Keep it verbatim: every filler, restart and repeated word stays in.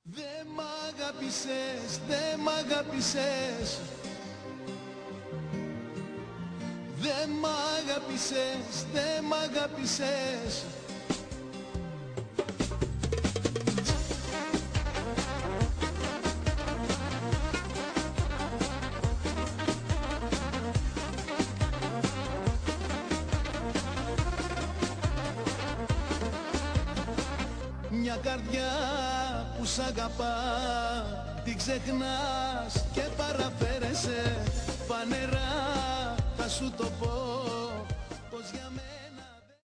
Δε μ' αγάπησες, δε μ' αγάπησες, δε μ' αγάπησες, δε μ' αγάπησες. Μια καρδιά που σ' αγαπά, την ξεχνάς και παραφέρεσαι. Φανερά θα σου το πω,